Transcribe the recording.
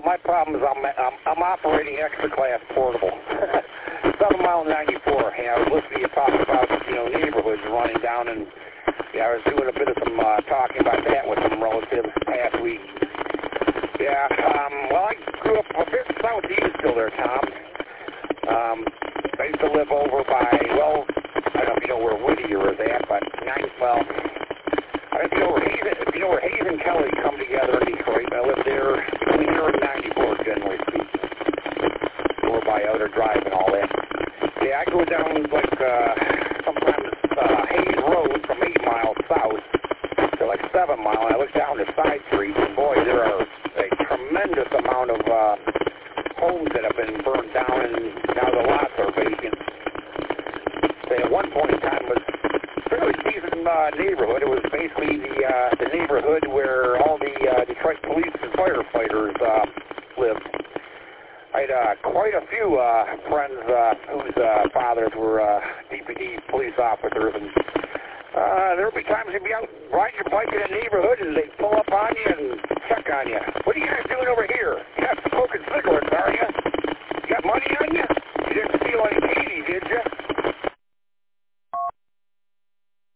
Well, my problem is I'm operating extra class portable. 7 Mile 94. I was listening to you talk about neighborhoods running down, and I was doing a bit of some talking about that with some relatives past week. Yeah. Well, I grew up a bit southeast still there, Tom. I used to live over by, well, I don't know if you know where Whittier is at, but I don't know where Hayes and Kelly come together in Detroit. I lived there between here and 94, generally speaking. Over by Outer Drive and all that. Yeah, I go down like sometimes Hayes Road from 8 miles south to like 7 Mile, and I look down the side streets, and boy, there are a tremendous amount of homes that have been burned down, and now the lots are vacant. At one point in time, it was a fairly decent neighborhood. It was basically the neighborhood where all the Detroit police and firefighters lived. I had quite a few friends whose fathers were DPD police officers, and there would be times you'd be out riding your bike in a neighborhood, and they'd pull up on you and check on you.